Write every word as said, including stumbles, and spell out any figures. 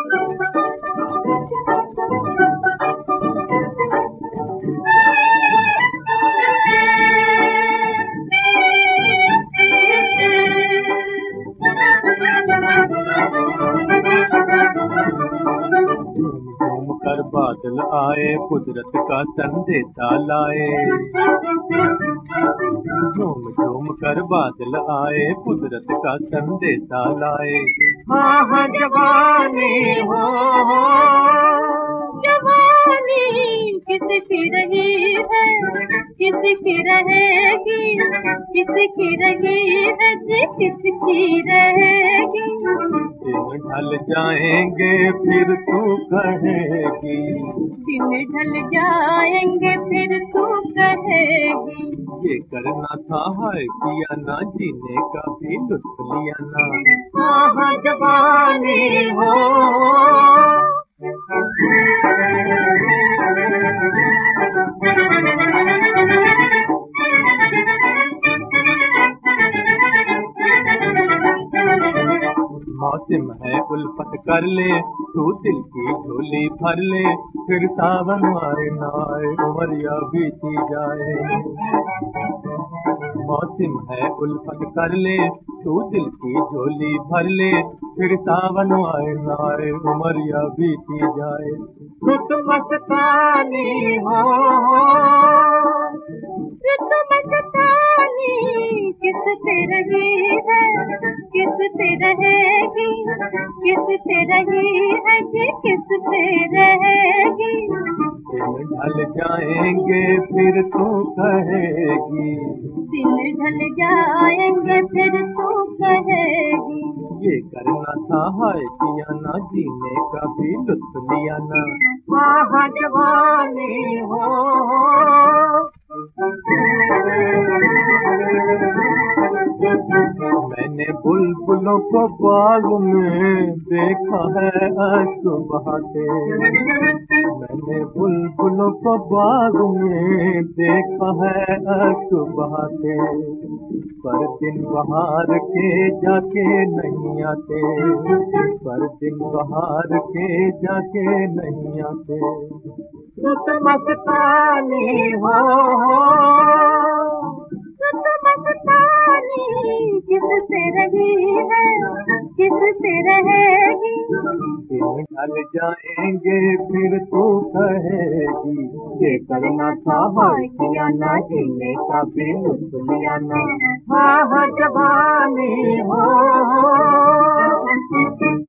झूम कर बादल आए, कुदरत का संदेशा लाए। झूम झूम कर बादल आए, कुदरत का संदेशा लाए। हाँ हाँ जवानी हो, जवानी किसकी रही है, किसकी रहेगी, किसकी रही है जी, किसकी रहेगी। दिन ढल जाएंगे फिर तू कहेगी, दिन ढल जाएंगे फिर तू कहेगी। ये करना था है किया ना, जीने का भी लुत्फ लिया ना। हाँ हाँ जवानी हो, मौसम है उल्फत कर ले, तू दिल की झोली भर ले। फिर सावन आए ना आए, उमरिया बीती जाए। मौसम है उल्फत कर ले, तू दिल की झोली भर ले। फिर सावन आए ना आए, उमरिया बीती जाए। रुत मस्तानी हो, रुत मस्तानी किस पे रही है, किस पे रहेगी, किस पे रही है जी, किस पे रहेगी। दिन ढल जाएंगे फिर तू कहेगी, दिन ढल जाएंगे फिर तू कहेगी। ये करना था है किया ना, जीने का भी लुत्फ लिया ना। हाँ हाँ जवानी हो, मैंने बुलबुलों को बाग में देखा है अश्क बहाते। मैंने बुलबुलों को बाग में देखा है अश्क बहाते। पर दिन बहार के जाके नहीं आते, पर दिन बहार के जाके नहीं आते। रुत मस्तानी हो, रुत मस्तानी किस से रही है, किस से रहेगी। दिन ढल जाएंगे फिर तू कहेगी, ये करना था है किया ना, जीने का भी लुत्फ लिया ना। हाँ हाँ जवानी हो।